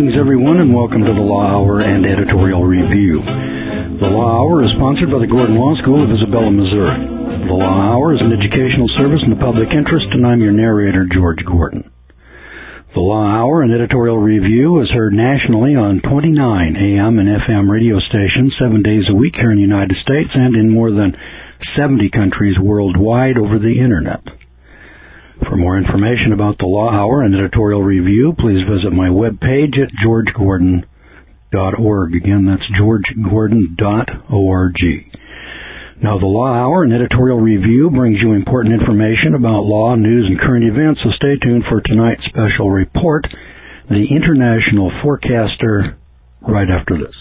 Greetings, everyone, and welcome to the Law Hour and Editorial Review. The Law Hour is sponsored by the Gordon Law School of Isabella, Missouri. The Law Hour is an educational service in the public interest, and I'm your narrator, George Gordon. The Law Hour and Editorial Review is heard nationally on 29 AM and FM radio stations 7 days a week here in the United States and in more than 70 countries worldwide over the Internet. For more information about the Law Hour and Editorial Review, please visit my webpage at georgegordon.org. Again, that's georgegordon.org. Now, the Law Hour and Editorial Review brings you important information about law, news, and current events, so stay tuned for tonight's special report, The International Forecaster, right after this.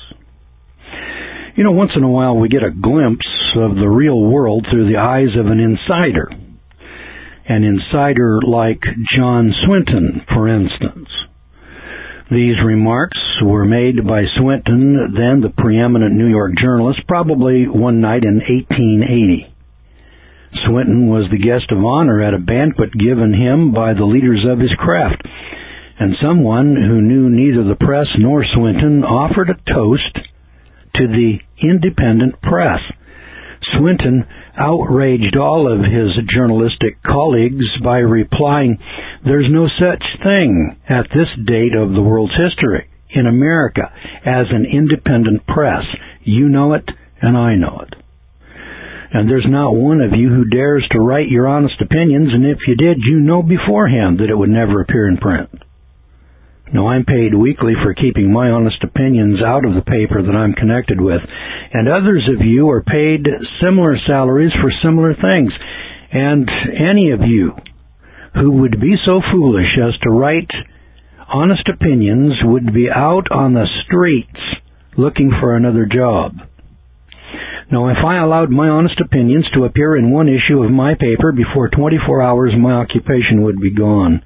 You know, once in a while we get a glimpse of the real world through the eyes of an insider. An insider like John Swinton, for instance. These remarks were made by Swinton, then the preeminent New York journalist, probably one night in 1880. Swinton was the guest of honor at a banquet given him by the leaders of his craft, and someone who knew neither the press nor Swinton offered a toast to the independent press. Swinton outraged all of his journalistic colleagues by replying, "There's no such thing at this date of the world's history in America as an independent press. You know it, and I know it. And there's not one of you who dares to write your honest opinions, and if you did, you know beforehand that it would never appear in print. No, I'm paid weekly for keeping my honest opinions out of the paper that I'm connected with, and others of you are paid similar salaries for similar things. And any of you who would be so foolish as to write honest opinions would be out on the streets looking for another job. Now, if I allowed my honest opinions to appear in one issue of my paper, before 24 hours my occupation would be gone.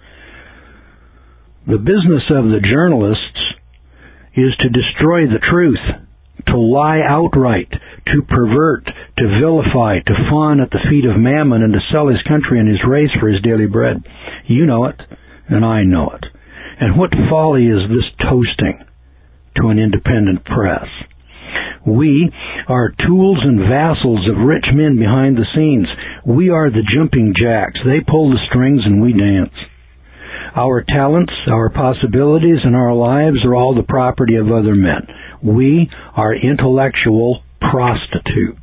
The business of the journalists is to destroy the truth, to lie outright, to pervert, to vilify, to fawn at the feet of Mammon, and to sell his country and his race for his daily bread. You know it, and I know it. And what folly is this toasting to an independent press? We are tools and vassals of rich men behind the scenes. We are the jumping jacks. They pull the strings and we dance. Our talents, our possibilities, and our lives are all the property of other men. We are intellectual prostitutes.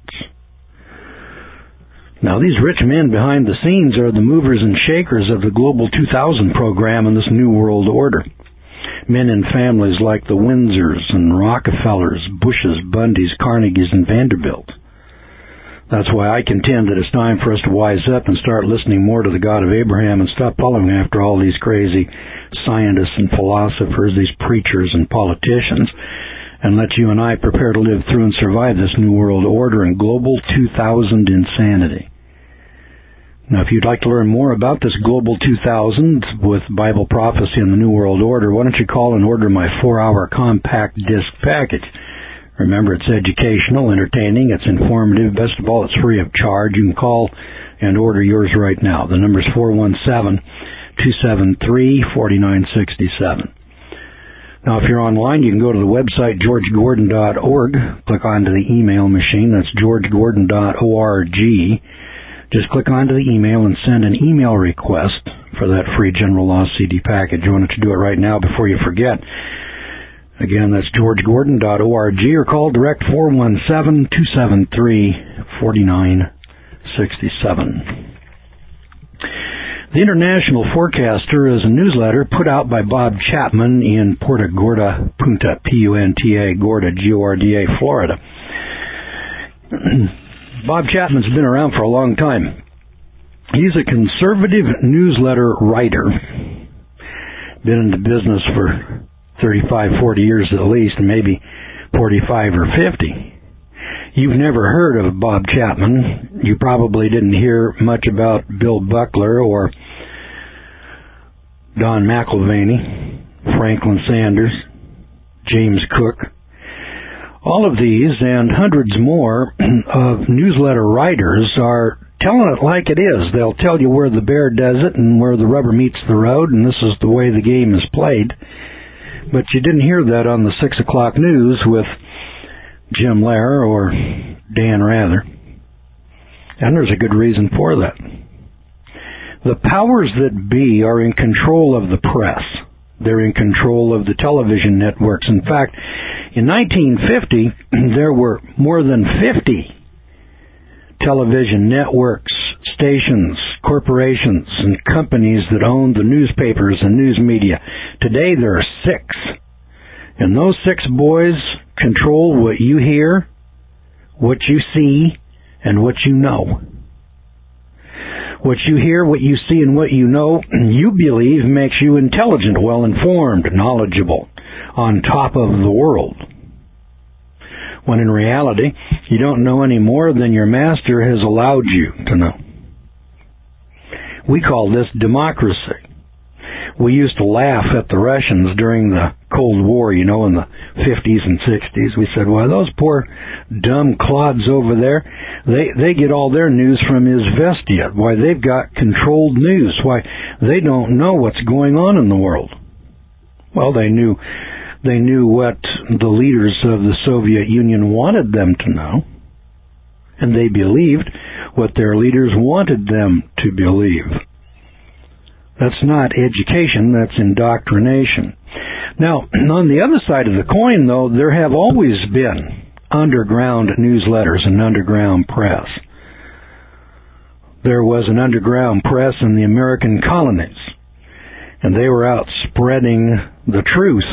Now, these rich men behind the scenes are the movers and shakers of the Global 2000 program and this New World Order. Men in families like the Windsors and Rockefellers, Bushes, Bundys, Carnegies, and Vanderbilt. That's why I contend that it's time for us to wise up and start listening more to the God of Abraham and stop following after all these crazy scientists and philosophers, these preachers and politicians, and let you and I prepare to live through and survive this New World Order and Global 2000 insanity. Now, if you'd like to learn more about this Global 2000 with Bible prophecy and the New World Order, why don't you call and order my 4-hour compact disc package? Remember, it's educational, entertaining, it's informative. Best of all, it's free of charge. You can call and order yours right now. The number is 417-273-4967. Now, if you're online, you can go to the website georgegordon.org. Click onto the email machine. That's georgegordon.org. Just click onto the email and send an email request for that free General Law CD package. Why don't you do it right now before you forget? Again, that's georgegordon.org, or call direct 417-273-4967. The International Forecaster is a newsletter put out by Bob Chapman in Punta Gorda, P-U-N-T-A, Gorda, G-O-R-D-A, Florida. Bob Chapman's been around for a long time. He's a conservative newsletter writer. Been in the business for 35, 40 years at least, and maybe 45 or 50. You've never heard of Bob Chapman. You probably didn't hear much about Bill Buckler or Don McIlvaney, Franklin Sanders, James Cook. All of these and hundreds more of newsletter writers are telling it like it is. They'll tell you where the bear does it and where the rubber meets the road, and this is the way the game is played. But you didn't hear that on the 6 o'clock news with Jim Lehrer or Dan Rather. And there's a good reason for that. The powers that be are in control of the press. They're in control of the television networks. In fact, in 1950, there were more than 50 television networks, stations, corporations, and companies that owned the newspapers and news media. Today, there are 6. And those 6 boys control what you hear, what you see, and what you know. What you hear, what you see, and what you know, you believe makes you intelligent, well-informed, knowledgeable, on top of the world. When in reality, you don't know any more than your master has allowed you to know. We call this democracy. We used to laugh at the Russians during the Cold War, in the 50s and 60s. We said, well, those poor dumb clods over there, they get all their news from Izvestia. Why, they've got controlled news. Why, they don't know what's going on in the world. Well, they knew what the leaders of the Soviet Union wanted them to know, and they believed what their leaders wanted them to believe. That's not education, that's indoctrination. Now, on the other side of the coin, though, there have always been underground newsletters and underground press. There was an underground press in the American colonies, and they were out spreading the truth.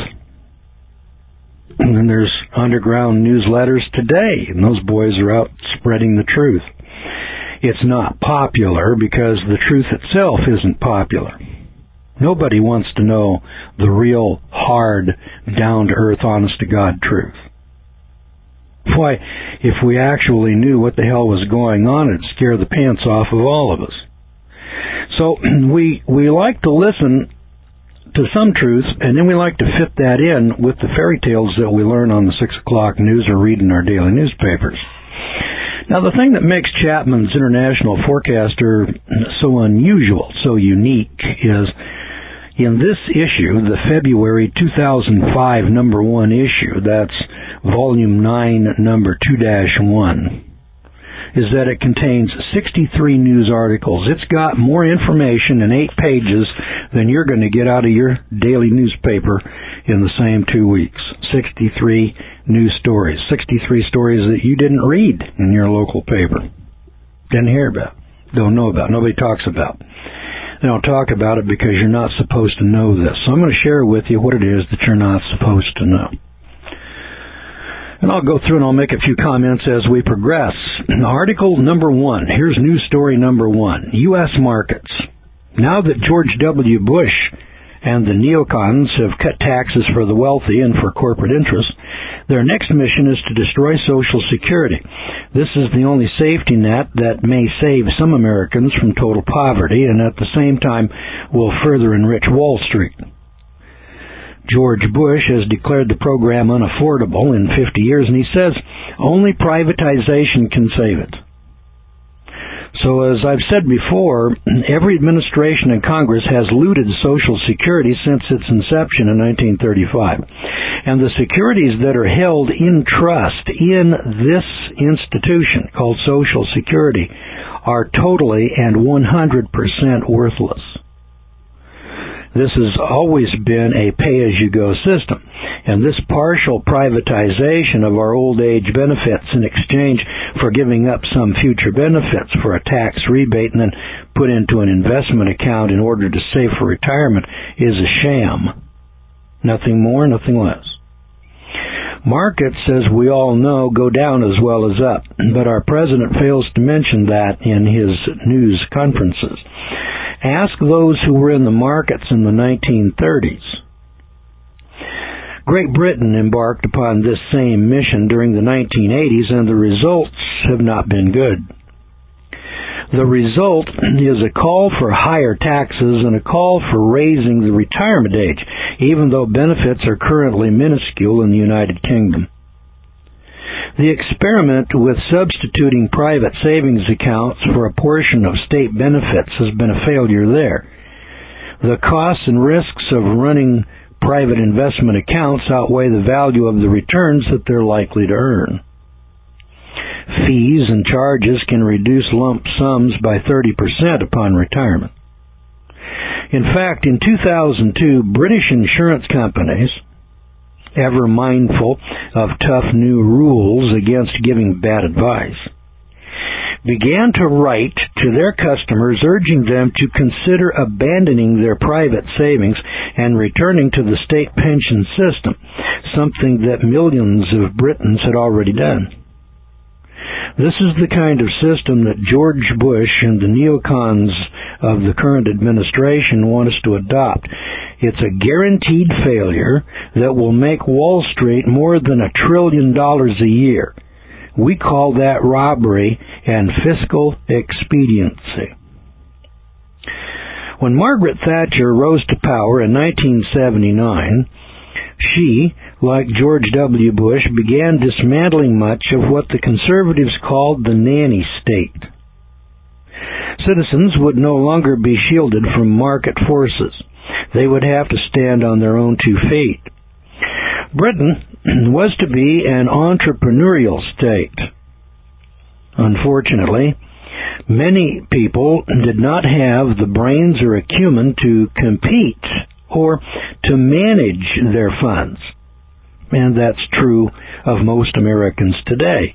And then there's underground newsletters today, and those boys are out spreading the truth. It's not popular because the truth itself isn't popular. Nobody wants to know the real, hard, down-to-earth, honest-to-God truth. Why, if we actually knew what the hell was going on, it'd scare the pants off of all of us. So we like to listen to some truth, and then we like to fit that in with the fairy tales that we learn on the 6 o'clock news or read in our daily newspapers. Now, the thing that makes Chapman's International Forecaster so unusual, so unique, is in this issue, the February 2005 number 1 issue, that's volume 9, number 2-1, is that it contains 63 news articles. It's got more information in 8 pages than you're going to get out of your daily newspaper in the same 2 weeks. 63 news stories. 63 stories that you didn't read in your local paper. Didn't hear about. Don't know about. Nobody talks about. They don't talk about it because you're not supposed to know this. So I'm going to share with you what it is that you're not supposed to know. And I'll go through and I'll make a few comments as we progress. Article number 1. Here's news story number 1. U.S. markets. Now that George W. Bush and the neocons have cut taxes for the wealthy and for corporate interests, their next mission is to destroy Social Security. This is the only safety net that may save some Americans from total poverty and at the same time will further enrich Wall Street. George Bush has declared the program unaffordable in 50 years, and he says only privatization can save it. So as I've said before, every administration in Congress has looted Social Security since its inception in 1935. And the securities that are held in trust in this institution called Social Security are totally and 100% worthless. This has always been a pay-as-you-go system, and this partial privatization of our old age benefits in exchange for giving up some future benefits for a tax rebate and then put into an investment account in order to save for retirement is a sham. Nothing more, nothing less. Markets, as we all know, go down as well as up, but our president fails to mention that in his news conferences. Ask those who were in the markets in the 1930s. Great Britain embarked upon this same mission during the 1980s, and the results have not been good. The result is a call for higher taxes and a call for raising the retirement age, even though benefits are currently minuscule in the United Kingdom. The experiment with substituting private savings accounts for a portion of state benefits has been a failure there. The costs and risks of running private investment accounts outweigh the value of the returns that they're likely to earn. Fees and charges can reduce lump sums by 30% upon retirement. In fact, in 2002, British insurance companies, ever mindful of tough new rules against giving bad advice, began to write to their customers urging them to consider abandoning their private savings and returning to the state pension system, something that millions of Britons had already done. This is the kind of system that George Bush and the neocons of the current administration want us to adopt. It's a guaranteed failure that will make Wall Street more than $1 trillion a year. We call that robbery and fiscal expediency. When Margaret Thatcher rose to power in 1979, she, like George W. Bush, began dismantling much of what the conservatives called the nanny state. Citizens would no longer be shielded from market forces. They would have to stand on their own 2 feet. Britain was to be an entrepreneurial state. Unfortunately, many people did not have the brains or acumen to compete or to manage their funds. And that's true of most Americans today.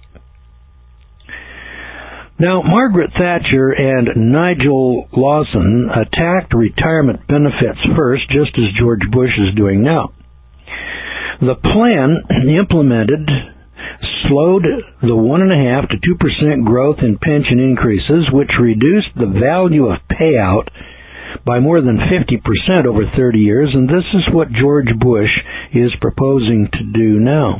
Now, Margaret Thatcher and Nigel Lawson attacked retirement benefits first, just as George Bush is doing now. The plan implemented slowed the 1.5% to 2% growth in pension increases, which reduced the value of payout by more than 50% over 30 years, and this is what George Bush is proposing to do now.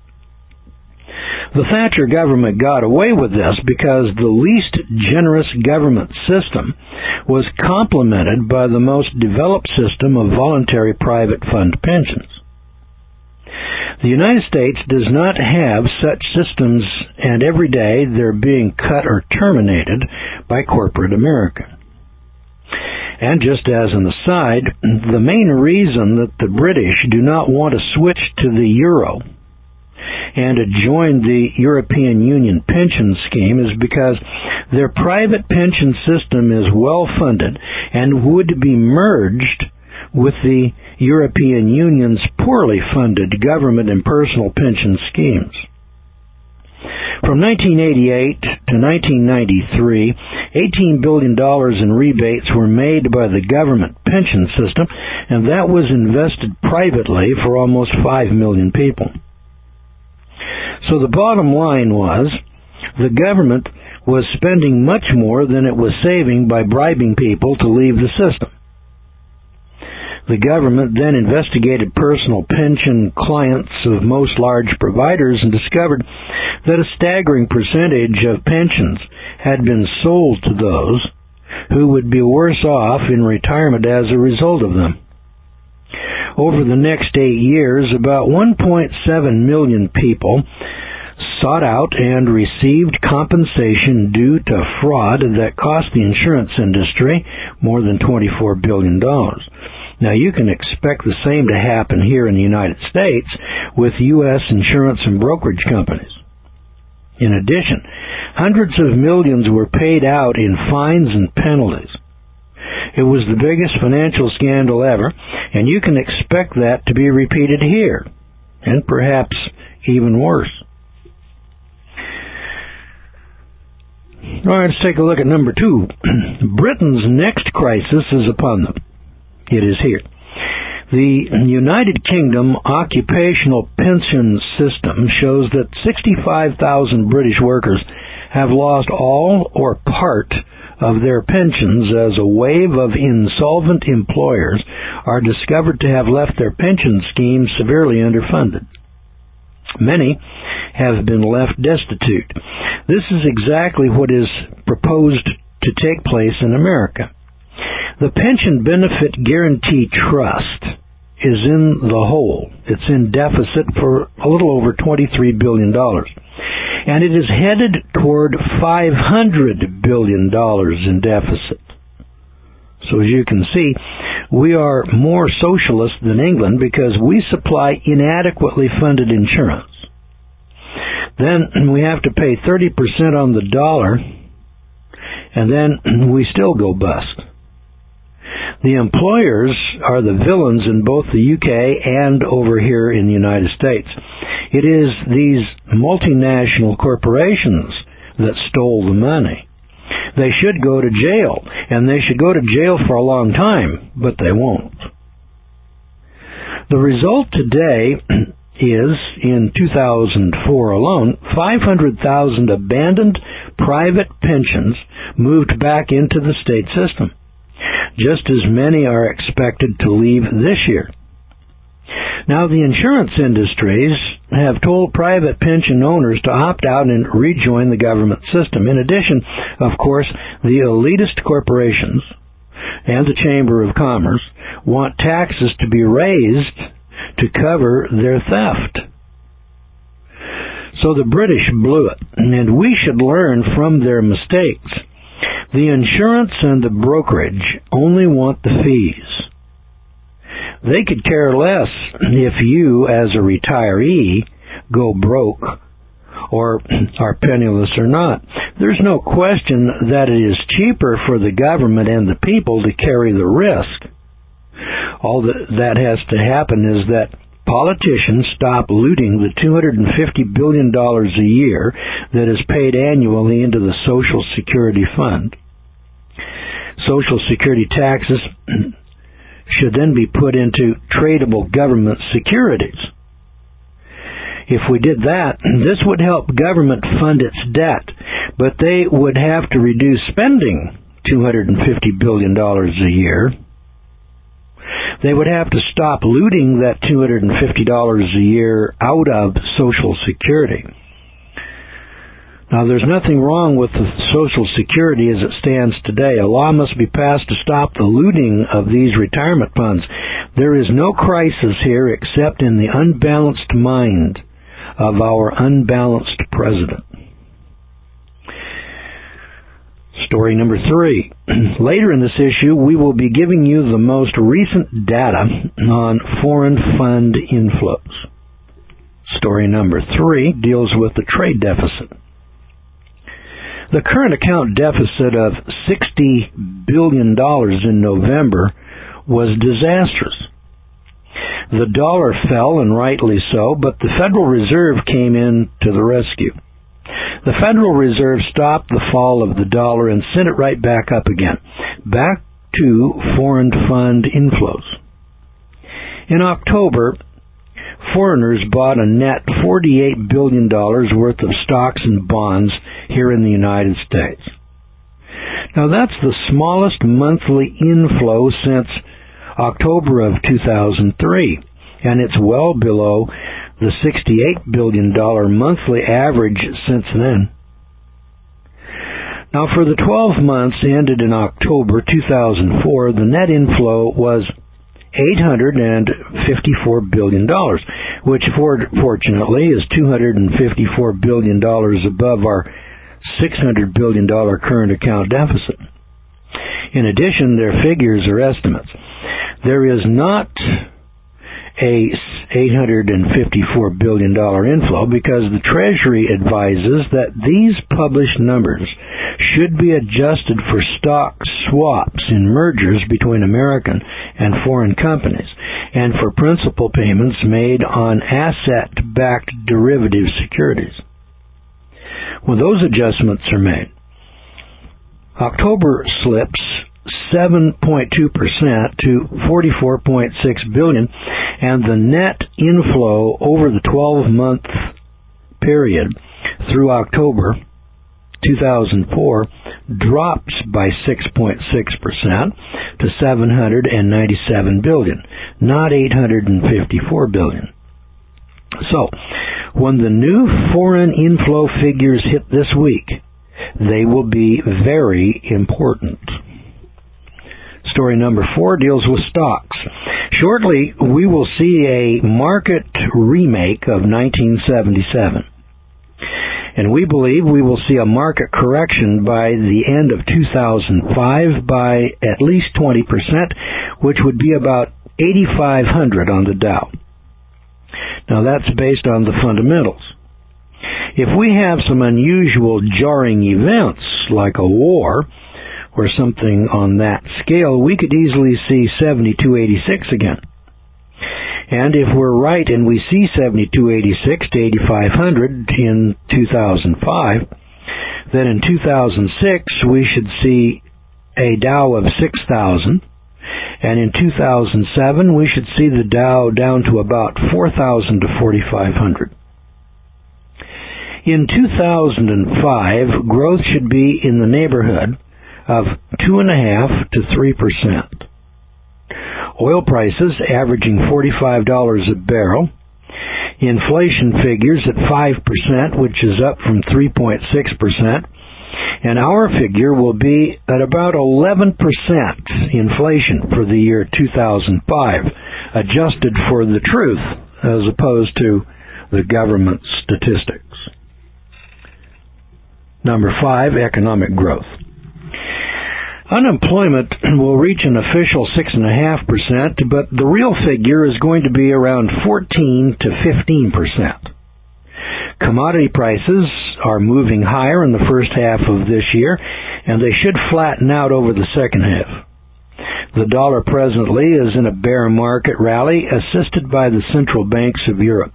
The Thatcher government got away with this because the least generous government system was complemented by the most developed system of voluntary private fund pensions. The United States does not have such systems, and every day they're being cut or terminated by corporate America. And just as an aside, the main reason that the British do not want to switch to the euro and to join the European Union pension scheme is because their private pension system is well funded and would be merged with the European Union's poorly funded government and personal pension schemes. From 1988 to 1993, $18 billion in rebates were made by the government pension system, and that was invested privately for almost 5 million people. So the bottom line was, the government was spending much more than it was saving by bribing people to leave the system. The government then investigated personal pension clients of most large providers and discovered that a staggering percentage of pensions had been sold to those who would be worse off in retirement as a result of them. Over the next 8 years, about 1.7 million people sought out and received compensation due to fraud that cost the insurance industry more than $24 billion. Now, you can expect the same to happen here in the United States with U.S. insurance and brokerage companies. In addition, hundreds of millions were paid out in fines and penalties. It was the biggest financial scandal ever, and you can expect that to be repeated here, and perhaps even worse. All right, let's take a look at number 2. Britain's next crisis is upon them. It is here. The United Kingdom occupational pension system shows that 65,000 British workers have lost all or part of their pensions as a wave of insolvent employers are discovered to have left their pension schemes severely underfunded. Many have been left destitute. This is exactly what is proposed to take place in America. The Pension Benefit Guaranty Trust is in the hole. It's in deficit for a little over $23 billion. And it is headed toward $500 billion in deficit. So as you can see, we are more socialist than England because we supply inadequately funded insurance. Then we have to pay 30% on the dollar, and then we still go bust. The employers are the villains in both the UK and over here in the United States. It is these multinational corporations that stole the money. They should go to jail, and they should go to jail for a long time, but they won't. The result today is, in 2004 alone, 500,000 abandoned private pensions moved back into the state system. Just as many are expected to leave this year. Now, the insurance industries have told private pension owners to opt out and rejoin the government system. In addition, of course, the elitist corporations and the Chamber of Commerce want taxes to be raised to cover their theft. So the British blew it, and we should learn from their mistakes. The insurance and the brokerage only want the fees. They could care less if you, as a retiree, go broke or are penniless or not. There's no question that it is cheaper for the government and the people to carry the risk. All that has to happen is that politicians stop looting the $250 billion a year that is paid annually into the Social Security Fund. Social Security taxes should then be put into tradable government securities. If we did that, this would help government fund its debt, but they would have to reduce spending $250 billion a year. They would have to stop looting that $250 a year out of Social Security. Now, there's nothing wrong with the Social Security as it stands today. A law must be passed to stop the looting of these retirement funds. There is no crisis here except in the unbalanced mind of our unbalanced president. Story number 3. Later in this issue, we will be giving you the most recent data on foreign fund inflows. Story number 3 deals with the trade deficit. The current account deficit of $60 billion in November was disastrous. The dollar fell, and rightly so, but the Federal Reserve came in to the rescue. The Federal Reserve stopped the fall of the dollar and sent it right back up again, back to foreign fund inflows. In October, foreigners bought a net $48 billion worth of stocks and bonds here in the United States. Now, that's the smallest monthly inflow since October of 2003, and it's well below the $68 billion monthly average since then. Now, for the 12 months ended in October 2004, the net inflow was $854 billion, which fortunately is $254 billion above our $600 billion current account deficit. In addition, their figures are estimates. There is not a $854 billion inflow because the Treasury advises that these published numbers should be adjusted for stock swaps in mergers between American and foreign companies and for principal payments made on asset-backed derivative securities. When those adjustments are made, October slips 7.2% to $44.6 billion, and the net inflow over the 12-month period through October 2004 drops by 6.6% to $797 billion, not $854 billion. So, when the new foreign inflow figures hit this week, they will be very important. Story number 4 deals with stocks. Shortly, we will see a market remake of 1977. And we believe we will see a market correction by the end of 2005 by at least 20%, which would be about 8,500 on the Dow. Now that's based on the fundamentals. If we have some unusual jarring events like a war or something on that scale, we could easily see 7286 again. And if we're right and we see 7286 to 8500 in 2005, then in 2006 we should see a Dow of 6,000, and in 2007 we should see the Dow down to about 4,000 to 4,500. In 2005, growth should be in the neighborhood of 2.5% to 3%. Oil prices averaging $45 a barrel. Inflation figures at 5%, which is up from 3.6%. And our figure will be at about 11% inflation for the year 2005, adjusted for the truth as opposed to the government statistics. Number 5, economic growth. Unemployment will reach an official 6.5%, but the real figure is going to be around 14 to 15%. Commodity prices are moving higher in the first half of this year, and they should flatten out over the second half. The dollar presently is in a bear market rally, assisted by the central banks of Europe.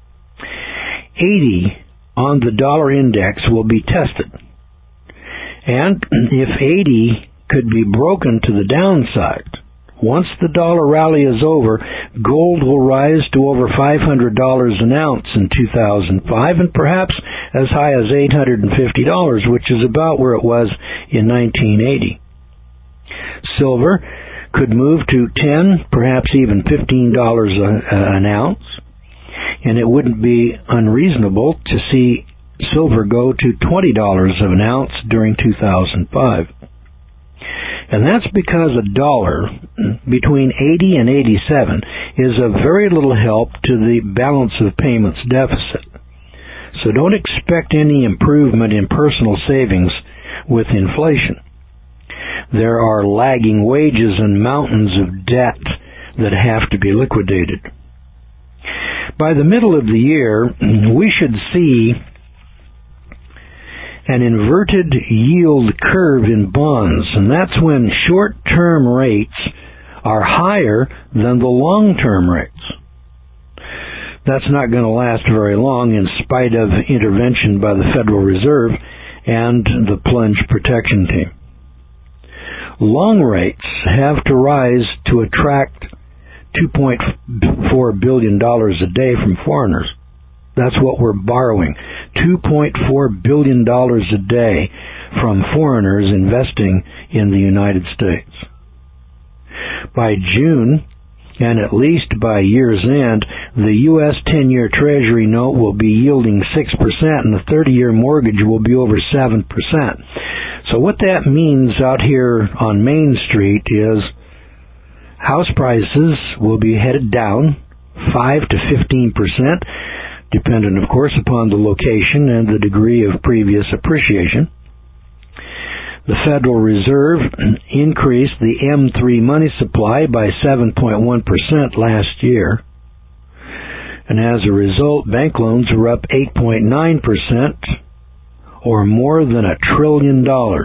80 on the dollar index will be tested, and if 80 could be broken to the downside, once the dollar rally is over, gold will rise to over $500 an ounce in 2005 and perhaps as high as $850, which is about where it was in 1980. Silver could move to $10, perhaps even $15 an ounce, and it wouldn't be unreasonable to see silver go to $20 an ounce during 2005. And that's because a dollar between 80 and 87 is of very little help to the balance of payments deficit. So don't expect any improvement in personal savings with inflation. There are lagging wages and mountains of debt that have to be liquidated. By the middle of the year, we should see an inverted yield curve in bonds, and that's when short-term rates are higher than the long-term rates. That's not going to last very long in spite of intervention by the Federal Reserve and the plunge protection team. Long rates have to rise to attract $2.4 billion a day from foreigners. That's what we're borrowing, $2.4 billion a day from foreigners investing in the United States. By June, and at least by year's end, the U.S. 10-year Treasury note will be yielding 6%, and the 30-year mortgage will be over 7%. So what that means out here on Main Street is house prices will be headed down 5 to 15%, dependent, of course, upon the location and the degree of previous appreciation. The Federal Reserve increased the M3 money supply by 7.1% last year, and as a result, bank loans were up 8.9%, or more than $1 trillion.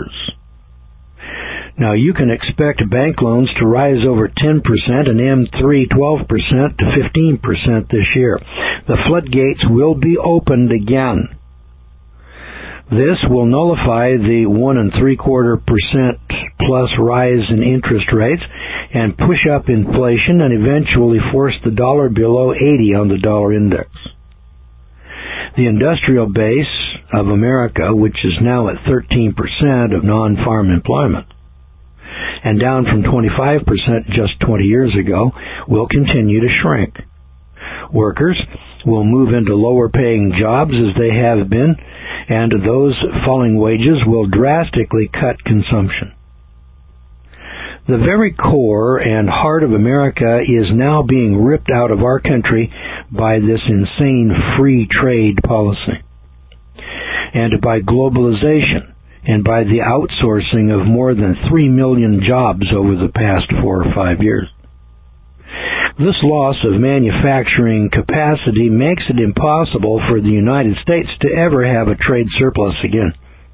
Now, you can expect bank loans to rise over 10% and M3 12% to 15% this year. The floodgates will be opened again. This will nullify the 1.75% plus rise in interest rates and push up inflation and eventually force the dollar below 80 on the dollar index. The industrial base of America, which is now at 13% of non-farm employment, and down from 25% just 20 years ago, will continue to shrink. Workers will move into lower-paying jobs as they have been, and those falling wages will drastically cut consumption. The very core and heart of America is now being ripped out of our country by this insane free trade policy. and by globalization, and by the outsourcing of more than 3 million jobs over the past 4 or 5 years. This loss of manufacturing capacity makes it impossible for the United States to ever have a trade surplus again.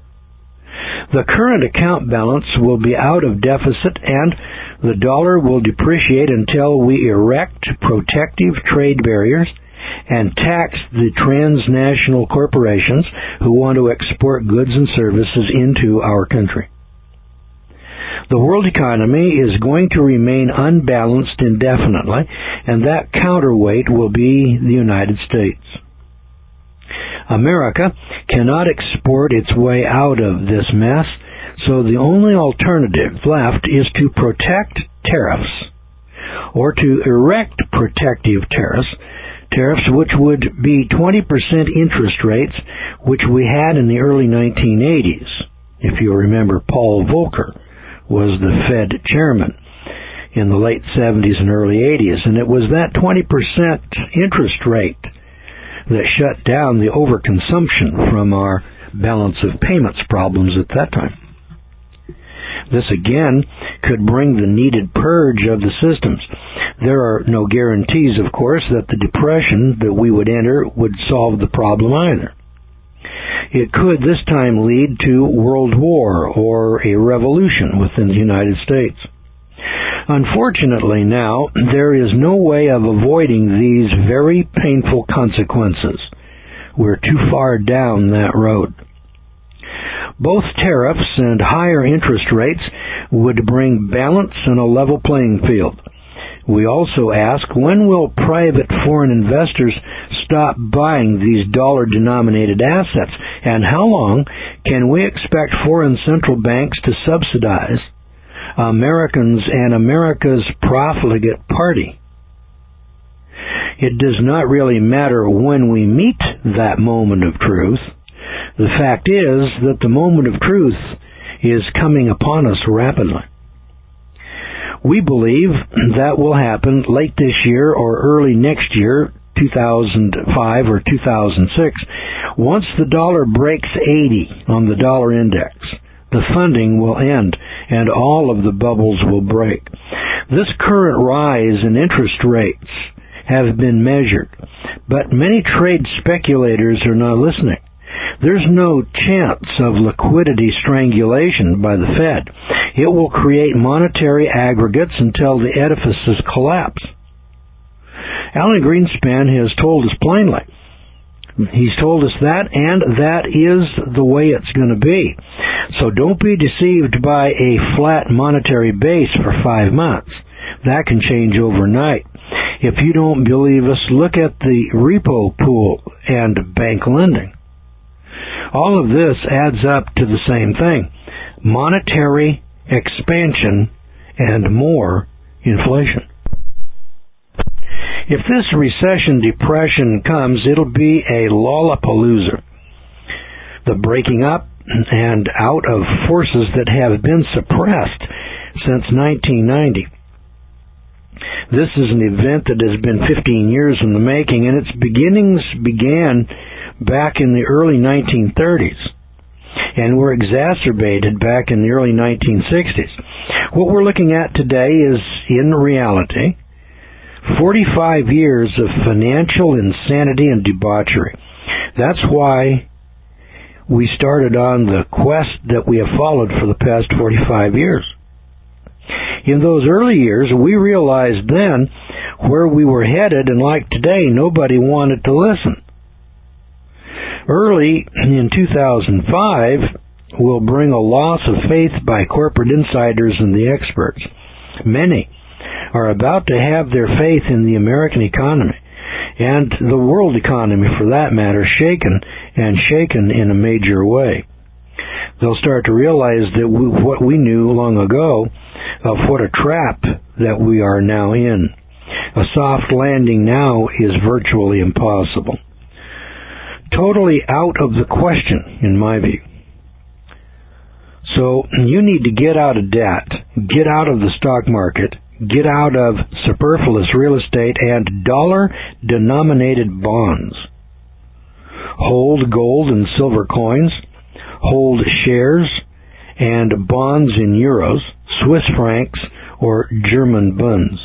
The current account balance will be out of deficit, and the dollar will depreciate until we erect protective trade barriers and tax the transnational corporations who want to export goods and services into our country. The world economy is going to remain unbalanced indefinitely, and that counterweight will be the United States. America cannot export its way out of this mess, so the only alternative left is to protect tariffs, or to erect protective tariffs which would be 20% interest rates, which we had in the early 1980s. If you remember, Paul Volcker was the Fed chairman in the late 70s and early 80s, and it was that 20% interest rate that shut down the overconsumption from our balance of payments problems at that time. This again could bring the needed purge of the systems. There are no guarantees, of course, that the depression that we would enter would solve the problem either. It could this time lead to world war or a revolution within the United States. Unfortunately now, there is no way of avoiding these very painful consequences. We're too far down that road. Both tariffs and higher interest rates would bring balance and a level playing field. We also ask, when will private foreign investors stop buying these dollar-denominated assets, and how long can we expect foreign central banks to subsidize Americans and America's profligate party? It does not really matter when we meet that moment of truth. The fact is that the moment of truth is coming upon us rapidly. We believe that will happen late this year or early next year, 2005 or 2006, once the dollar breaks 80 on the dollar index. The funding will end, and all of the bubbles will break. This current rise in interest rates have been measured, but many trade speculators are not listening. There's no chance of liquidity strangulation by the Fed. It will create monetary aggregates until the edifices collapse. Alan Greenspan has told us plainly. He's told us that, and that is the way it's going to be. So don't be deceived by a flat monetary base for 5 months. That can change overnight. If you don't believe us, look at the repo pool and bank lending. All of this adds up to the same thing: monetary expansion and more inflation. If this recession depression comes, it'll be a lollapalooza. The breaking up and out of forces that have been suppressed since 1990. This is an event that has been 15 years in the making, and its beginnings began back in the early 1930s and were exacerbated back in the early 1960s. What we're looking at today is, in reality, 45 years of financial insanity and debauchery. That's why we started on the quest that we have followed for the past 45 years. In those early years, we realized then where we were headed, and like today, nobody wanted to listen. Early in 2005 will bring a loss of faith by corporate insiders and the experts. Many are about to have their faith in the American economy, and the world economy for that matter, shaken in a major way. They'll start to realize that what we knew long ago, of what a trap that we are now in. A soft landing now is virtually impossible. Totally out of the question, in my view. So you need to get out of debt, get out of the stock market, get out of superfluous real estate and dollar-denominated bonds. hold gold and silver coins, hold shares and bonds in euros, Swiss francs, or German bunds.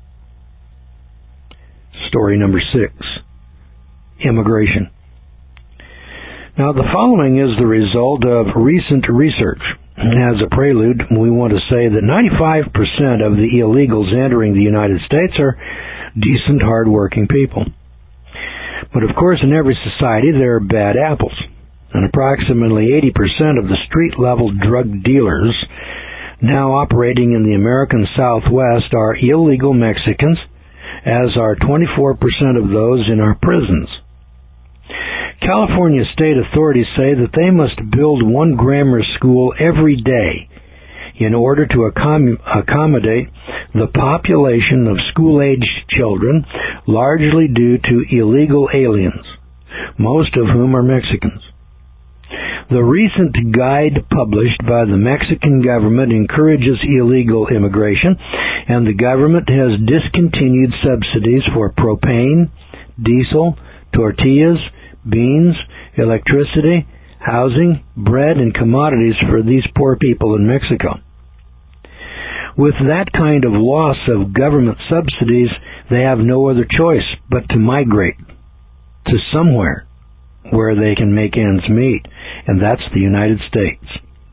Story number 6, immigration. Now, the following is the result of recent research. As a prelude, we want to say that 95% of the illegals entering the United States are decent, hard-working people. But of course, in every society, there are bad apples. And approximately 80% of the street-level drug dealers now operating in the American Southwest are illegal Mexicans, as are 24% of those in our prisons. California state authorities say that they must build one grammar school every day in order to accommodate the population of school-aged children, largely due to illegal aliens, most of whom are Mexicans. The recent guide published by the Mexican government encourages illegal immigration, and the government has discontinued subsidies for propane, diesel, tortillas, beans, electricity, housing, bread, and commodities for these poor people in Mexico. With that kind of loss of government subsidies, they have no other choice but to migrate to somewhere where they can make ends meet, and that's the United States.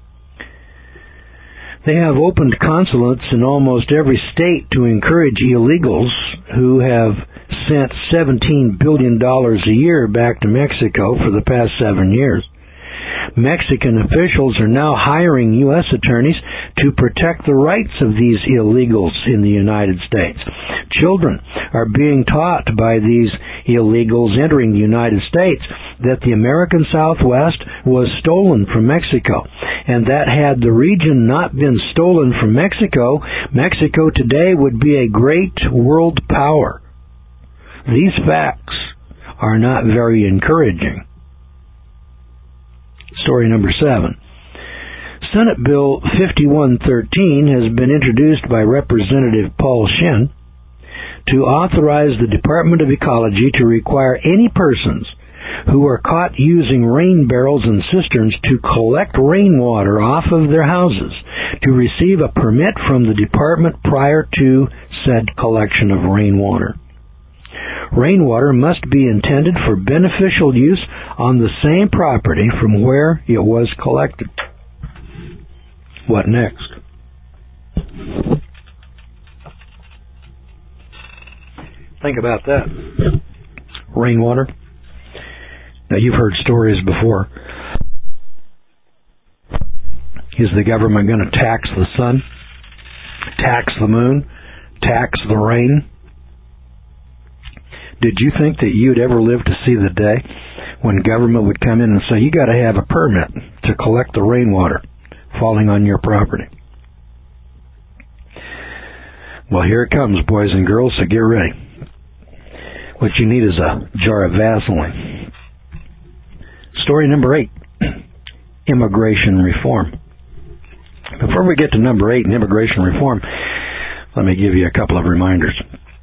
They have opened consulates in almost every state to encourage illegals who have sent $17 billion a year back to Mexico for the past 7 years. Mexican officials are now hiring U.S. attorneys to protect the rights of these illegals in the United States. Children are being taught by these illegals entering the United States that the American Southwest was stolen from Mexico, and that had the region not been stolen from Mexico, Mexico today would be a great world power. These facts are not very encouraging. Story number 7. Senate Bill 5113 has been introduced by Representative Paul Shin to authorize the Department of Ecology to require any persons who are caught using rain barrels and cisterns to collect rainwater off of their houses to receive a permit from the department prior to said collection of rainwater. Rainwater must be intended for beneficial use on the same property from where it was collected. What next? Think about that. Rainwater. Now, you've heard stories before. Is the government going to tax the sun, tax the moon, tax the rain? Did you think that you'd ever live to see the day when government would come in and say, you got to have a permit to collect the rainwater falling on your property? Well, here it comes, boys and girls, so get ready. What you need is a jar of Vaseline. Story number 8, immigration reform. Before we get to number 8 in immigration reform, let me give you a couple of reminders.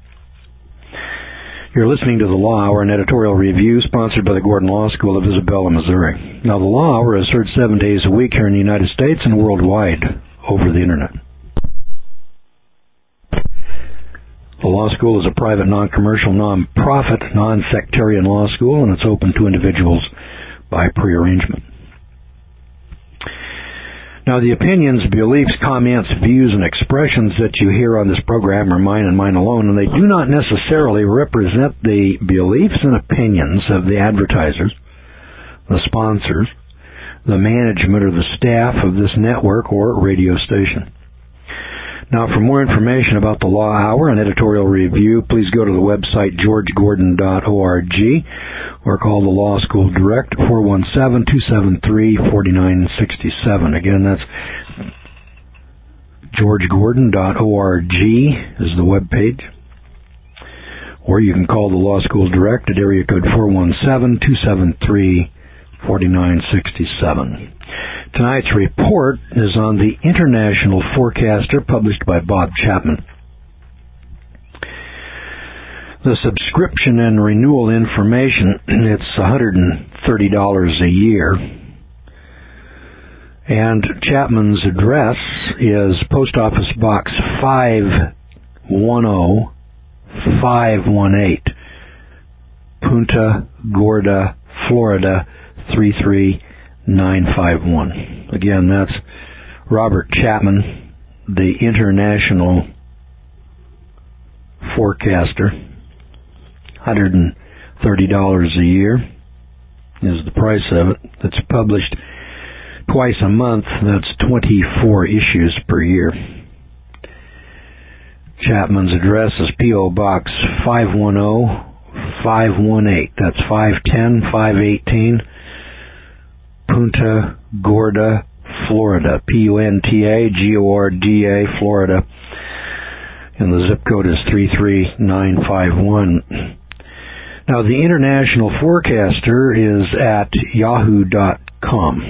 You're listening to the Law Hour, an editorial review sponsored by the Gordon Law School of Isabella, Missouri. Now, the Law Hour is heard 7 days a week here in the United States and worldwide over the Internet. The law school is a private, non-commercial, non-profit, non-sectarian law school, and it's open to individuals by prearrangement. Now, the opinions, beliefs, comments, views, and expressions that you hear on this program are mine and mine alone, and they do not necessarily represent the beliefs and opinions of the advertisers, the sponsors, the management, or the staff of this network or radio station. Now, for more information about the Law Hour and editorial review, please go to the website georgegordon.org or call the Law School Direct at 417-273-4967. Again, that's georgegordon.org is the webpage. Or you can call the Law School Direct at area code 417-273-4967. Tonight's report is on the International Forecaster, published by Bob Chapman. The subscription and renewal information, it's $130 $30 a year. And Chapman's address is Post Office Box 510518, Punta Gorda, Florida 33951. Again, that's Robert Chapman, the international forecaster. $130 a year is the price of it. It's published twice a month. That's 24 issues per year. Chapman's address is P.O. Box 510518. That's 510-518, Punta Gorda, Florida. Puntagorda, Florida. And the zip code is 33951. Now, the International Forecaster is at yahoo.com.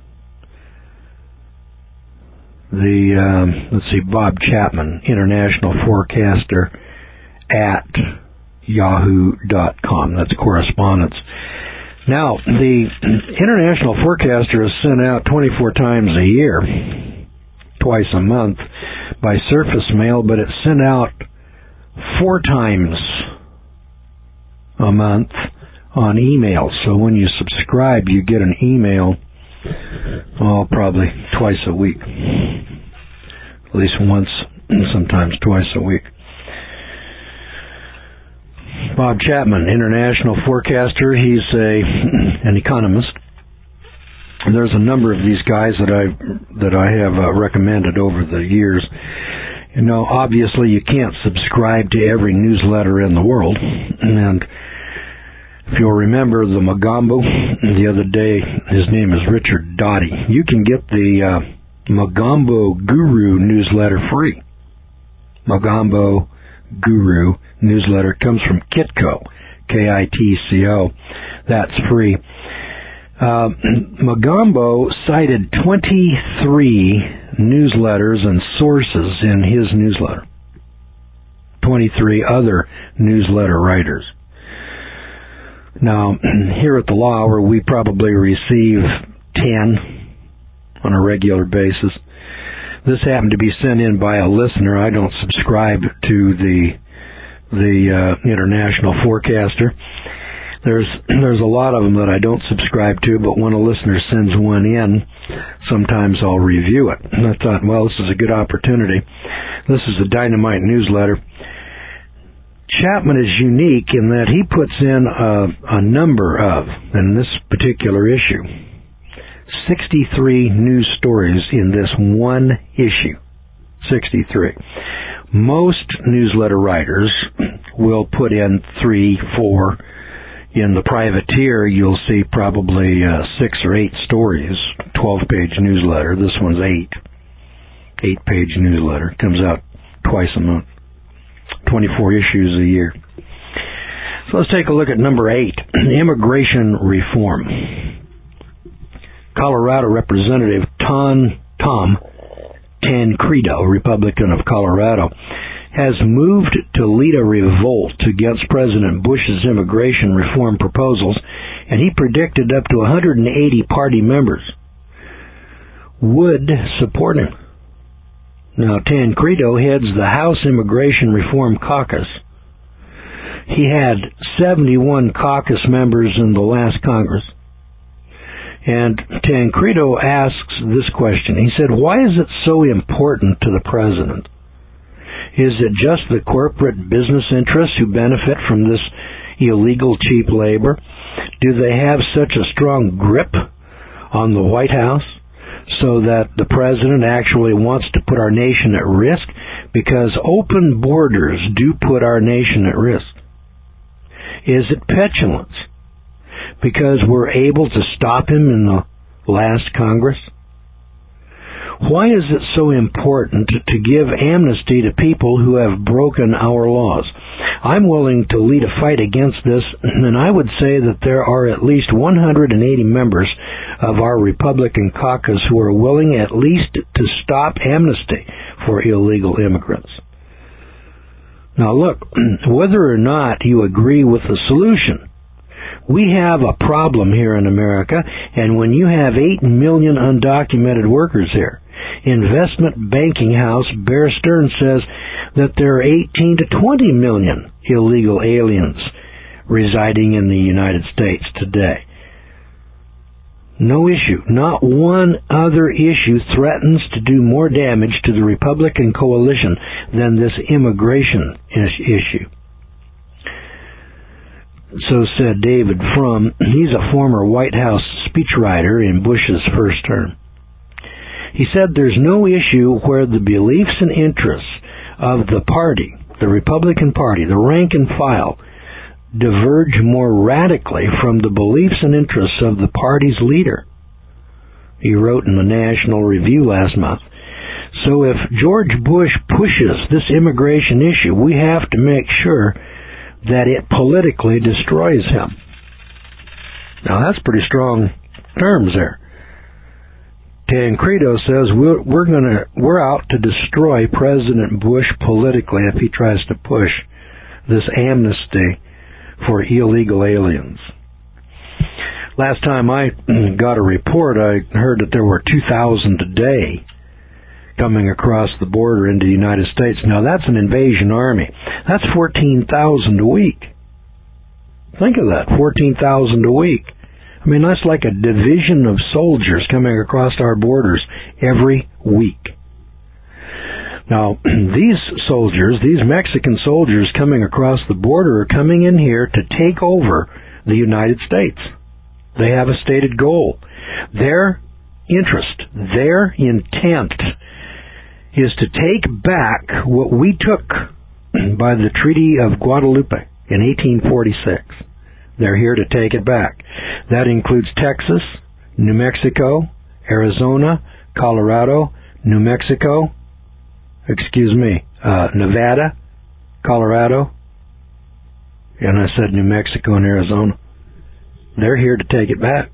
Bob Chapman, International Forecaster at yahoo.com. That's correspondence. Now, the International Forecaster is sent out 24 times a year, twice a month, by surface mail, but it's sent out 4 times a month on email. So when you subscribe, you get an email, probably twice a week. At least once, sometimes twice a week. Bob Chapman, International Forecaster. He's an economist. There's a number of these guys that I have recommended over the years. You know, obviously you can't subscribe to every newsletter in the world. And if you'll remember the Magambo, the other day, his name is Richard Doty. You can get the Magambo Guru newsletter free. Magambo Guru newsletter comes from Kitco, Kitco. That's free. Magambo cited 23 newsletters and sources in his newsletter. 23 other newsletter writers. Now, here at the Law Hour, we probably receive 10 on a regular basis. This happened to be sent in by a listener. I don't subscribe to the International Forecaster. There's a lot of them that I don't subscribe to, but when a listener sends one in, sometimes I'll review it. And I thought, well, this is a good opportunity. This is a dynamite newsletter. Chapman is unique in that he puts in a number of, in this particular issue, 63 news stories in this one issue. 63. Most newsletter writers will put in 3, 4. In the privateer, you'll see probably 6 or 8 stories, 12-page newsletter. This one's 8. 8-page newsletter. Comes out twice a month. 24 issues a year. So let's take a look at number 8, immigration reform. Colorado Representative Tom Tancredo, Republican of Colorado, has moved to lead a revolt against President Bush's immigration reform proposals, and he predicted up to 180 party members would support him. Now, Tancredo heads the House Immigration Reform Caucus. He had 71 caucus members in the last Congress. And Tancredo asks this question. He said, why is it so important to the president? Is it just the corporate business interests who benefit from this illegal cheap labor? Do they have such a strong grip on the White House so that the president actually wants to put our nation at risk? Because open borders do put our nation at risk. Is it petulance? Because we're able to stop him in the last Congress? Why is it so important to give amnesty to people who have broken our laws? I'm willing to lead a fight against this, and I would say that there are at least 180 members of our Republican caucus who are willing at least to stop amnesty for illegal immigrants. Now look, whether or not you agree with the solution, We have a problem here in America, and when you have 8 million undocumented workers here, investment banking house Bear Stearns says that there are 18 to 20 million illegal aliens residing in the United States today. No issue, not one other issue threatens to do more damage to the Republican coalition than this immigration issue. So said David Frum. He's a former White House speechwriter in Bush's first term. He said there's no issue where the beliefs and interests of the party, the Republican Party, the rank and file, diverge more radically from the beliefs and interests of the party's leader. He wrote in the National Review last month. So if George Bush pushes this immigration issue, we have to make sure that it politically destroys him. Now that's pretty strong terms there. Tancredo says we're out to destroy President Bush politically if he tries to push this amnesty for illegal aliens. Last time I got a report, I heard that there were 2,000 a day coming across the border into the United States. Now that's an invasion army. That's 14,000 a week. Think of that, 14,000 a week. I mean, that's like a division of soldiers coming across our borders every week. Now, these soldiers, these Mexican soldiers coming across the border are coming in here to take over the United States. They have a stated goal. Their interest, their intent is to take back what we took by the Treaty of Guadalupe in 1846. They're here to take it back. That includes Texas, New Mexico, Arizona, Colorado, Nevada, Colorado, and I said New Mexico and Arizona. They're here to take it back.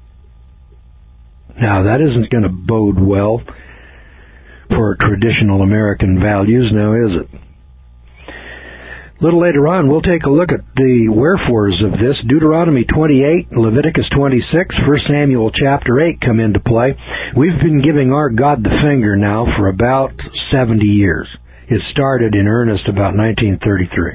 Now, that isn't going to bode well for traditional American values, now is it? A little later on, we'll take a look at the wherefores of this. Deuteronomy 28, Leviticus 26, 1 Samuel chapter 8 come into play. We've been giving our God the finger now for about 70 years. It started in earnest about 1933.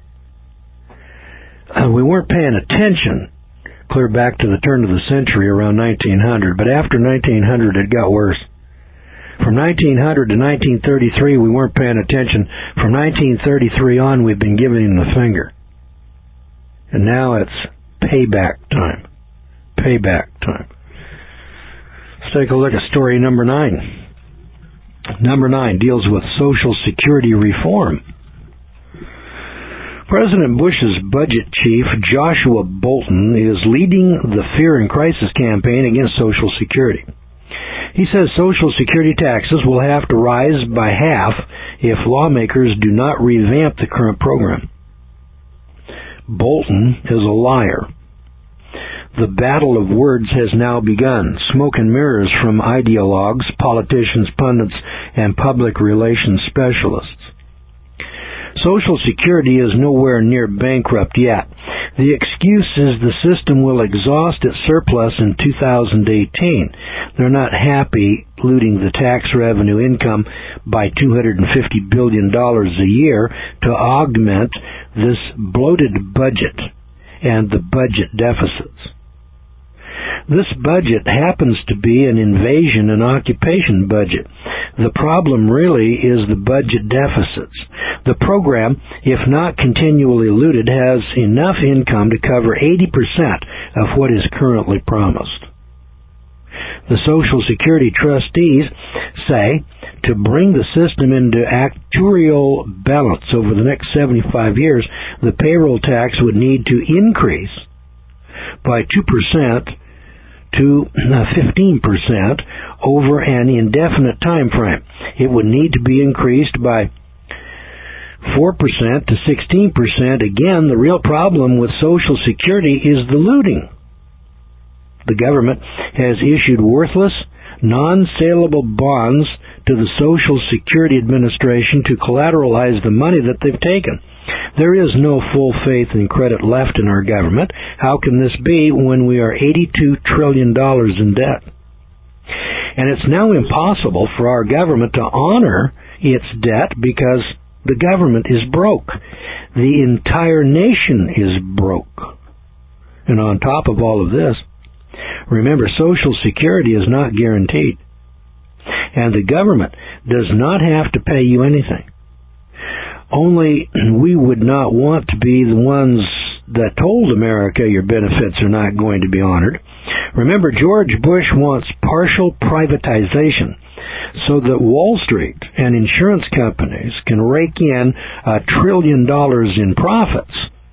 We weren't paying attention clear back to the turn of the century around 1900, but after 1900 it got worse. From 1900 to 1933, we weren't paying attention. From 1933 on, we've been giving them the finger. And now it's payback time. Payback time. Let's take a look at story number 9. Number 9 deals with Social Security reform. President Bush's budget chief, Joshua Bolten, is leading the Fear and Crisis campaign against Social Security. He says Social Security taxes will have to rise by half if lawmakers do not revamp the current program. Bolton is a liar. The battle of words has now begun. Smoke and mirrors from ideologues, politicians, pundits, and public relations specialists. Social Security is nowhere near bankrupt yet. The excuse is the system will exhaust its surplus in 2018. They're not happy looting the tax revenue income by $250 billion a year to augment this bloated budget and the budget deficits. This budget happens to be an invasion and occupation budget. The problem really is the budget deficits. The program, if not continually looted, has enough income to cover 80% of what is currently promised. The Social Security trustees say to bring the system into actuarial balance over the next 75 years, the payroll tax would need to increase by 2% to 15% over an indefinite time frame. It would need to be increased by 4% to 16%. Again, the real problem with Social Security is the looting. The government has issued worthless, non-saleable bonds to the Social Security Administration to collateralize the money that they've taken. There is no full faith and credit left in our government. How can this be when we are $82 trillion in debt? And it's now impossible for our government to honor its debt because the government is broke. The entire nation is broke. And on top of all of this, remember, Social Security is not guaranteed. And the government does not have to pay you anything. Only we would not want to be the ones that told America your benefits are not going to be honored. Remember, George Bush wants partial privatization so that Wall Street and insurance companies can rake in $1 trillion in profits.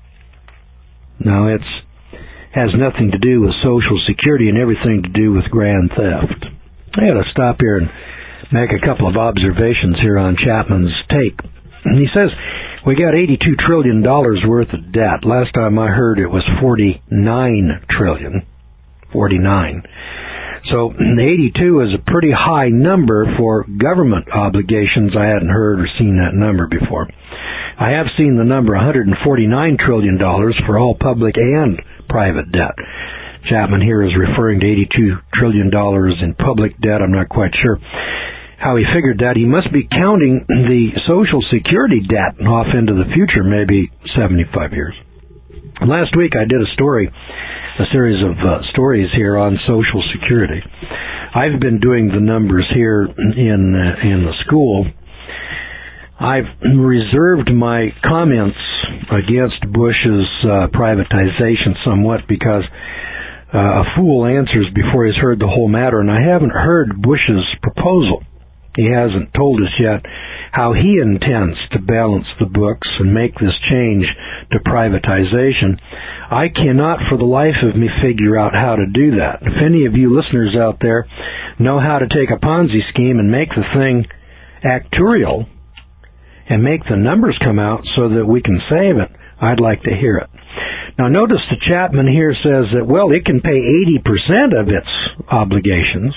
Now, it has nothing to do with Social Security and everything to do with grand theft. I got to stop here and make a couple of observations here on Chapman's take. He says, we got $82 trillion worth of debt. Last time I heard it was $49 trillion. 49. So 82 is a pretty high number for government obligations. I hadn't heard or seen that number before. I have seen the number $149 trillion for all public and private debt. Chapman here is referring to $82 trillion in public debt. I'm not quite sure how he figured that. He must be counting the Social Security debt off into the future, maybe 75 years. Last week I did a series of stories here on Social Security. I've been doing the numbers here in the school. I've reserved my comments against Bush's privatization somewhat because a fool answers before he's heard the whole matter, and I haven't heard Bush's proposal. He hasn't told us yet how he intends to balance the books and make this change to privatization. I cannot for the life of me figure out how to do that. If any of you listeners out there know how to take a Ponzi scheme and make the thing actuarial and make the numbers come out so that we can save it, I'd like to hear it. Now notice the Chapman here says that, well, it can pay 80% of its obligations.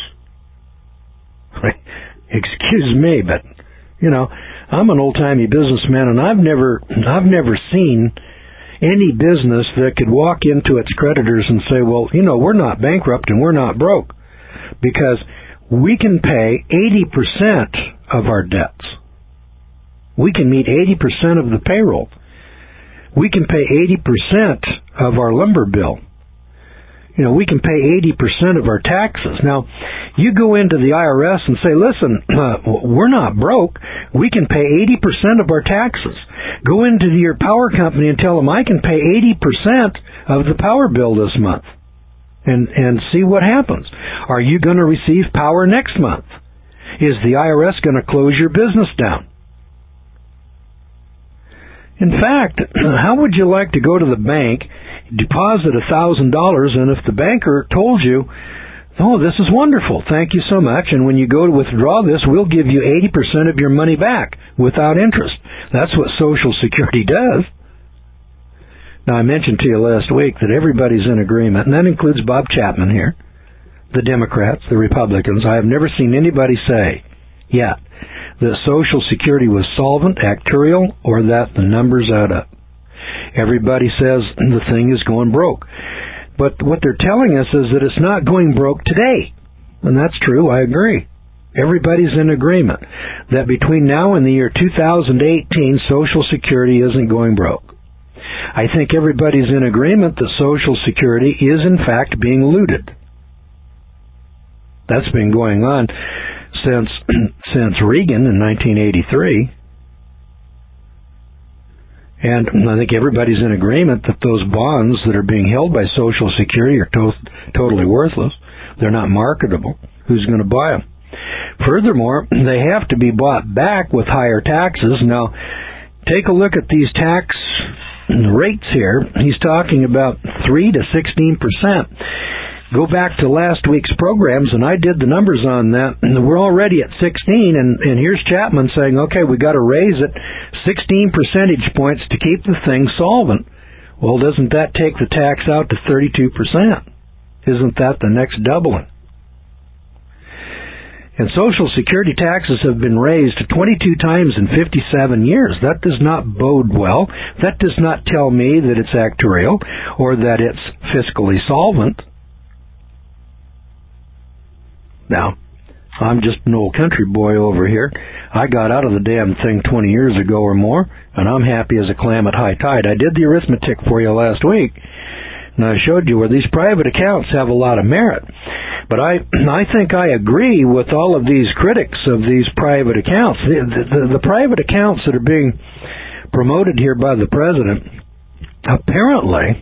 Excuse me, but, I'm an old-timey businessman, and I've never seen any business that could walk into its creditors and say, well, we're not bankrupt and we're not broke, because we can pay 80% of our debts. We can meet 80% of the payroll. We can pay 80% of our lumber bill. We can pay 80% of our taxes. Now, you go into the IRS and say, listen, we're not broke. We can pay 80% of our taxes. Go into your power company and tell them I can pay 80% of the power bill this month and see what happens. Are you going to receive power next month? Is the IRS going to close your business down? In fact, how would you like to go to the bank, deposit $1,000, and if the banker told you, oh, this is wonderful, thank you so much, and when you go to withdraw this, we'll give you 80% of your money back without interest. That's what Social Security does. Now, I mentioned to you last week that everybody's in agreement, and that includes Bob Chapman here, the Democrats, the Republicans. I have never seen anybody say yet that Social Security was solvent, actuarial, or that the numbers add up. Everybody says the thing is going broke. But what they're telling us is that it's not going broke today. And that's true, I agree. Everybody's in agreement that between now and the year 2018, Social Security isn't going broke. I think everybody's in agreement that Social Security is in fact being looted. That's been going on since Reagan in 1983. And I think everybody's in agreement that those bonds that are being held by Social Security are totally worthless. They're not marketable. Who's going to buy them? Furthermore, they have to be bought back with higher taxes. Now, take a look at these tax rates here. He's talking about 3 to 16%. Go back to last week's programs, and I did the numbers on that, and we're already at 16, and here's Chapman saying, okay, we got to raise it 16 percentage points to keep the thing solvent. Well, doesn't that take the tax out to 32%? Isn't that the next doubling? And Social Security taxes have been raised 22 times in 57 years. That does not bode well. That does not tell me that it's actuarial or that it's fiscally solvent. Now, I'm just an old country boy over here. I got out of the damn thing 20 years ago or more, and I'm happy as a clam at high tide. I did the arithmetic for you last week, and I showed you where these private accounts have a lot of merit. But I think I agree with all of these critics of these private accounts. The private accounts that are being promoted here by the president, apparently,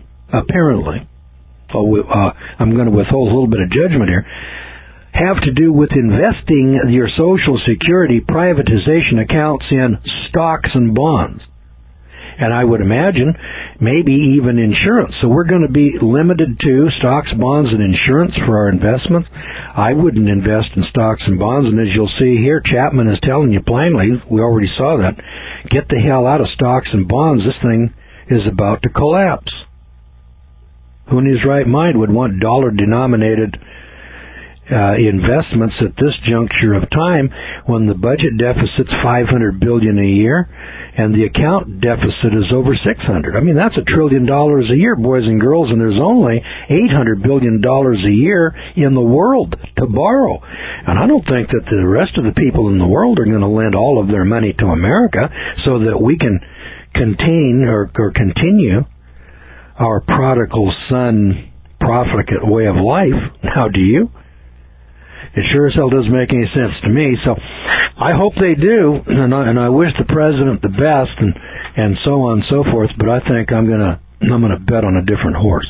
I'm going to withhold a little bit of judgment here, have to do with investing your Social Security privatization accounts in stocks and bonds. And I would imagine maybe even insurance. So we're going to be limited to stocks, bonds, and insurance for our investments. I wouldn't invest in stocks and bonds. And as you'll see here, Chapman is telling you plainly, we already saw that, get the hell out of stocks and bonds. This thing is about to collapse. Who in his right mind would want dollar-denominated investments at this juncture of time when the budget deficit's $500 billion a year and the account deficit is over $600? I mean, that's $1 trillion a year, boys and girls, and there's only $800 billion a year in the world to borrow. And I don't think that the rest of the people in the world are going to lend all of their money to America so that we can contain or continue our prodigal son profligate way of life. Now, do you? It sure as hell doesn't make any sense to me. So I hope they do, and I wish the president the best, and so on and so forth. But I think I'm gonna bet on a different horse.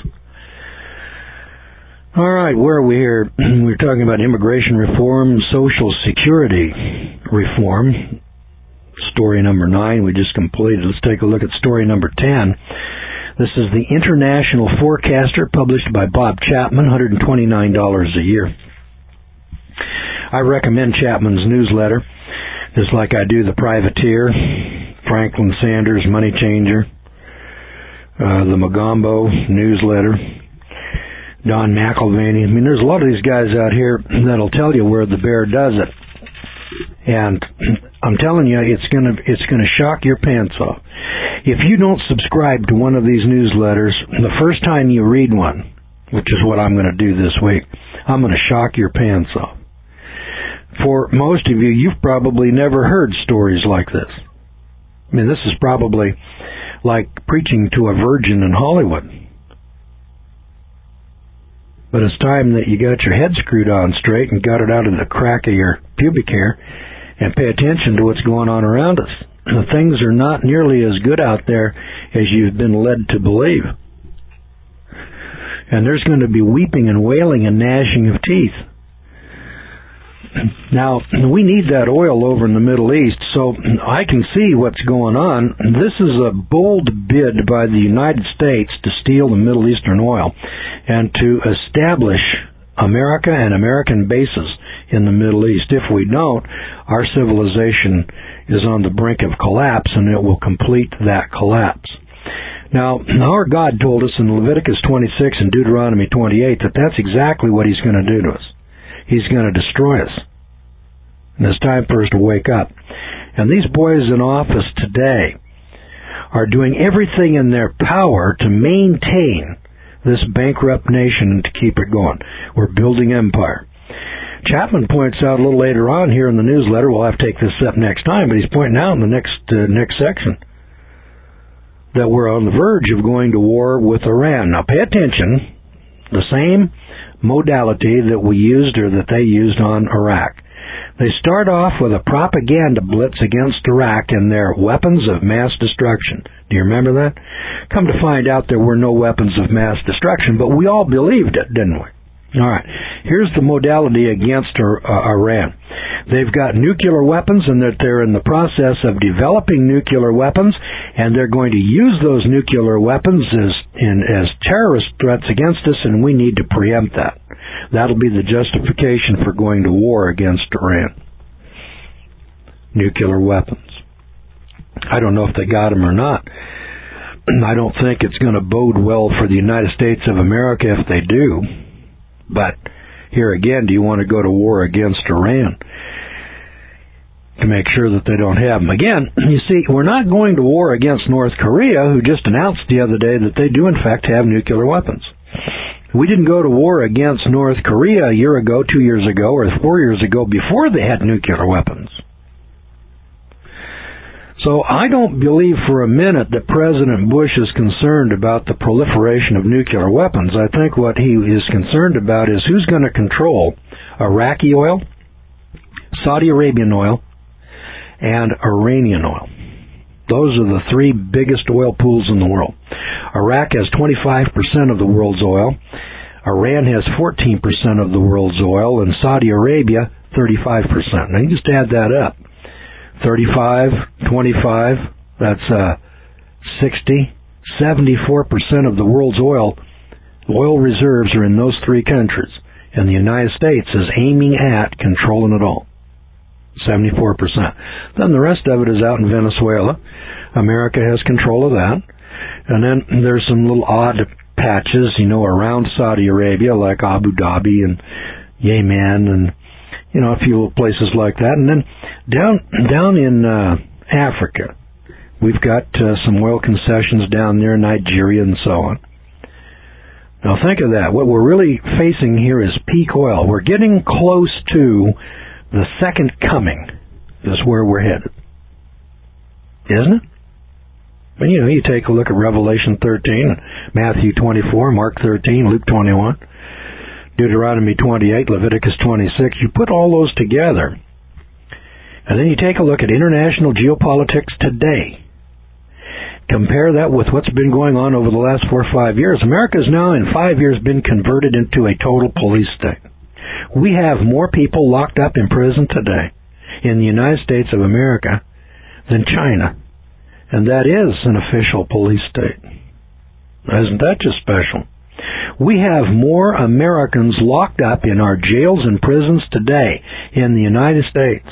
All right, where are we here? We're talking about immigration reform, Social Security reform. Story number 9 we just completed. Let's take a look at story number 10. This is the International Forecaster, published by Bob Chapman, $129 a year. I recommend Chapman's newsletter, just like I do the Privateer, Franklin Sanders, Money Changer, the Mogambo newsletter, Don McElvaney. I mean, there's a lot of these guys out here that'll tell you where the bear does it. And I'm telling you, it's gonna shock your pants off. If you don't subscribe to one of these newsletters, the first time you read one, which is what I'm going to do this week, I'm going to shock your pants off. For most of you, you've probably never heard stories like this. I mean, this is probably like preaching to a virgin in Hollywood. But it's time that you got your head screwed on straight and got it out of the crack of your pubic hair and pay attention to what's going on around us. The things are not nearly as good out there as you've been led to believe. And there's going to be weeping and wailing and gnashing of teeth. Now, we need that oil over in the Middle East, so I can see what's going on. This is a bold bid by the United States to steal the Middle Eastern oil and to establish America and American bases in the Middle East. If we don't, our civilization is on the brink of collapse, and it will complete that collapse. Now, our God told us in Leviticus 26 and Deuteronomy 28 that that's exactly what He's going to do to us. He's going to destroy us. And it's time for us to wake up. And these boys in office today are doing everything in their power to maintain this bankrupt nation and to keep it going. We're building empire. Chapman points out a little later on here in the newsletter, we'll have to take this up next time, but he's pointing out in the next section that we're on the verge of going to war with Iran. Now pay attention, the same modality that we used or that they used on Iraq. They start off with a propaganda blitz against Iraq and their weapons of mass destruction. Do you remember that? Come to find out there were no weapons of mass destruction, but we all believed it, didn't we? All right. Here's the modality against Iran. They've got nuclear weapons, and that they're in the process of developing nuclear weapons, and they're going to use those nuclear weapons as terrorist threats against us, and we need to preempt that. That'll be the justification for going to war against Iran. Nuclear weapons. I don't know if they got them or not. I don't think it's going to bode well for the United States of America if they do. But here again, do you want to go to war against Iran? to make sure that they don't have them. Again, you see, we're not going to war against North Korea, who just announced the other day that they do in fact have nuclear weapons. We didn't go to war against North Korea a year ago, 2 years ago, or 4 years ago before they had nuclear weapons. So I don't believe for a minute that President Bush is concerned about the proliferation of nuclear weapons. I think what he is concerned about is who's going to control Iraqi oil, Saudi Arabian oil, and Iranian oil. Those are the three biggest oil pools in the world. Iraq has 25% of the world's oil. Iran has 14% of the world's oil, and Saudi Arabia, 35%. Now you just add that up. 35, 25, that's 60, 74% of the world's oil reserves are in those three countries. And the United States is aiming at controlling it all. 74%. Then the rest of it is out in Venezuela. America has control of that. And then there's some little odd patches, around Saudi Arabia, like Abu Dhabi and Yemen and, a few places like that. And then down in Africa, we've got some oil concessions down there, Nigeria and so on. Now think of that. What we're really facing here is peak oil. We're getting close to the second coming is where we're headed. Isn't it? But, you take a look at Revelation 13, Matthew 24, Mark 13, Luke 21, Deuteronomy 28, Leviticus 26. You put all those together, and then you take a look at international geopolitics today. Compare that with what's been going on over the last 4 or 5 years. America's now, in 5 years, been converted into a total police state. We have more people locked up in prison today in the United States of America than China. And that is an official police state. Isn't that just special? We have more Americans locked up in our jails and prisons today in the United States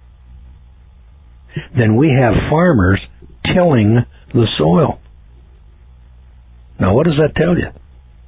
than we have farmers tilling the soil. Now, what does that tell you?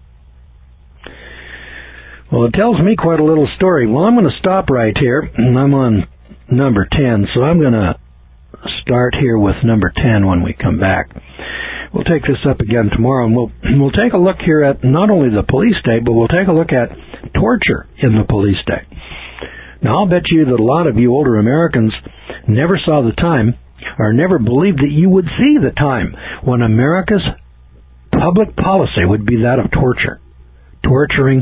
Well, it tells me quite a little story. Well, I'm going to stop right here, and I'm on number 10, so I'm going to start here with number 10 when we come back. We'll take this up again tomorrow, and we'll take a look here at not only the police state, but we'll take a look at torture in the police state. Now, I'll bet you that a lot of you older Americans never saw the time, or never believed that you would see the time when America's public policy would be that of torture. Torturing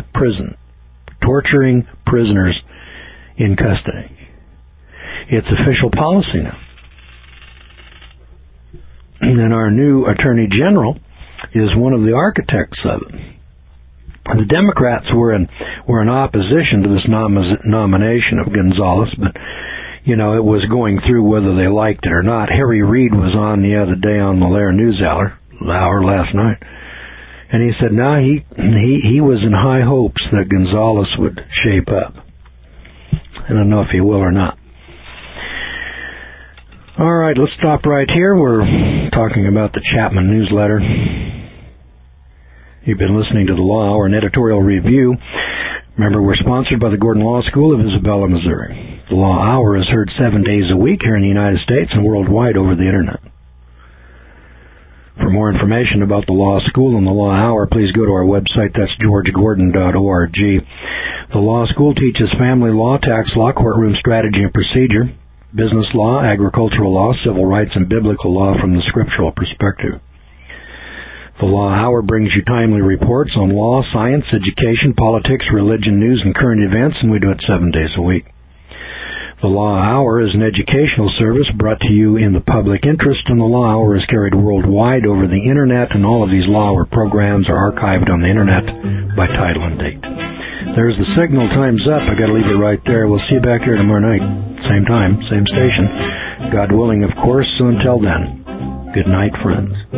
prisoners in custody. It's official policy now. And our new Attorney General is one of the architects of it. The Democrats were in opposition to this nomination of Gonzales, but it was going through whether they liked it or not. Harry Reid was on the other day on the Lair NewsHour last night, and he said now he was in high hopes that Gonzales would shape up. I don't know if he will or not. All right, let's stop right here. We're talking about the Chapman newsletter. You've been listening to the Law Hour, an editorial review. Remember, we're sponsored by the Gordon Law School of Isabella, Missouri. The Law Hour is heard 7 days a week here in the United States and worldwide over the Internet. For more information about the Law School and the Law Hour, please go to our website. That's georgegordon.org. The Law School teaches family law, tax law, courtroom strategy and procedure, business law, agricultural law, civil rights, and biblical law from the scriptural perspective. The Law Hour brings you timely reports on law, science, education, politics, religion, news, and current events, and we do it 7 days a week. The Law Hour is an educational service brought to you in the public interest, and the Law Hour is carried worldwide over the Internet, and all of these Law Hour programs are archived on the Internet by title and date. There's the signal. Time's up. I got to leave it right there. We'll see you back here tomorrow night. Same time, same station. God willing, of course. So until then, good night, friends.